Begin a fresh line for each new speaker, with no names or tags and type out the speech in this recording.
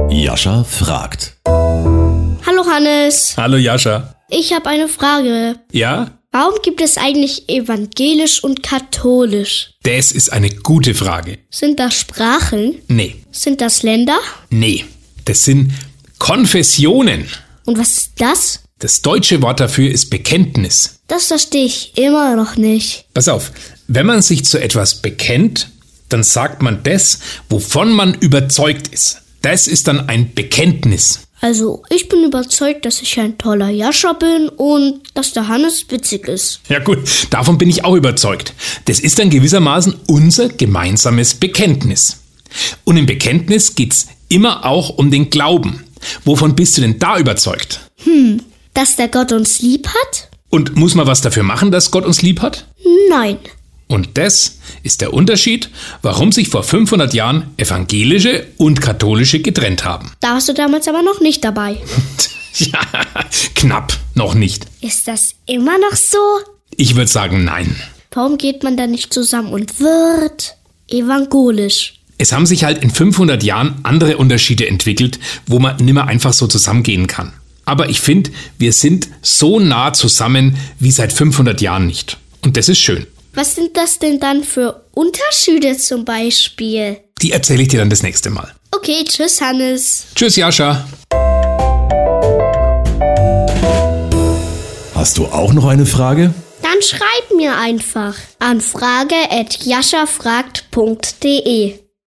Jascha fragt.
Hallo Hannes,
Hallo Jascha.
ich habe eine Frage.
Ja?
Warum gibt es eigentlich evangelisch und katholisch?
Das ist eine gute Frage.
Sind das Sprachen?
Nee.
Sind das Länder?
Nee. Das sind Konfessionen.
Und was ist das?
Das deutsche Wort dafür ist Bekenntnis.
Das verstehe ich immer noch nicht.
Pass auf, wenn man sich zu etwas bekennt, dann sagt man das, wovon man überzeugt ist. Das ist dann ein Bekenntnis.
Also, ich bin überzeugt, dass ich ein toller Jascha bin und dass der Hannes witzig ist.
Ja gut, davon bin ich auch überzeugt. Das ist dann gewissermaßen unser gemeinsames Bekenntnis. Und im Bekenntnis geht's immer auch um den Glauben. Wovon bist du denn da überzeugt?
Dass der Gott uns lieb hat?
Und muss man was dafür machen, dass Gott uns lieb hat?
Nein.
Und das ist der Unterschied, warum sich vor 500 Jahren evangelische und katholische getrennt haben.
Da warst du damals aber noch nicht dabei.
Ja, knapp, noch nicht.
Ist das immer noch so?
Ich würde sagen, nein.
Warum geht man da nicht zusammen und wird evangelisch?
Es haben sich halt in 500 Jahren andere Unterschiede entwickelt, wo man nimmer einfach so zusammengehen kann. Aber ich finde, wir sind so nah zusammen wie seit 500 Jahren nicht. Und das ist schön.
Was sind das denn dann für Unterschiede zum Beispiel?
Die erzähle ich dir dann das nächste Mal.
Okay, tschüss Hannes.
Tschüss, Jascha.
Hast du auch noch eine Frage?
Dann schreib mir einfach an frage@jaschafragt.de.